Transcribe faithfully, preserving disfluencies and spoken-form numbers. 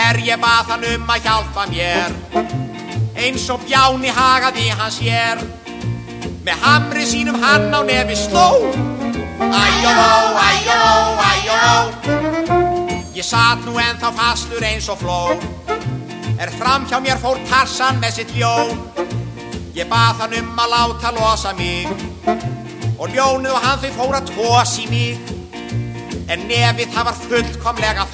er ég bað hann um að hjálpa mér, eins og bjáni hagaði hann sér. Með hamri sínum hann á nefi sló, æjóló, æjóló, æjóló. Ég sat nú ennþá fastur eins og fló, er fram hjá mér fór Tarzan með sitt ljón. Ég bað hann um að láta losa mig, og ljónið og hann þau fór að tosa í mig. En nefið það var fullkomlega